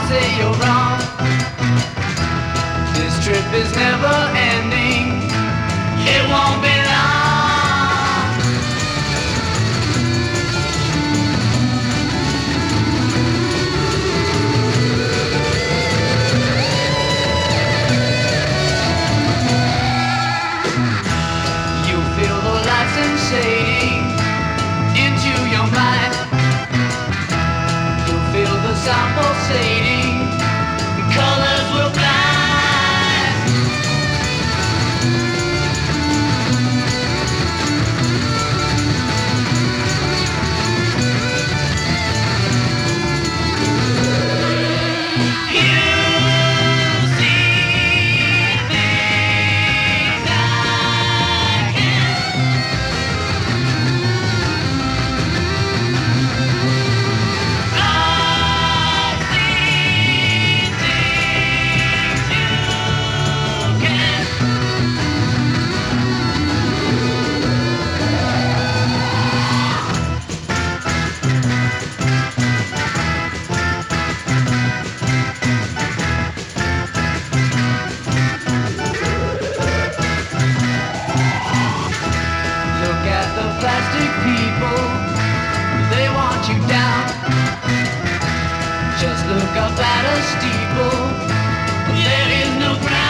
say you're wrong. This trip is never ending. It won't be long. You feel the light sensating into your mind. You feel the sound pulsating. Colors will blind. Plastic people, they want you down. Just look up at a steeple, there is no ground.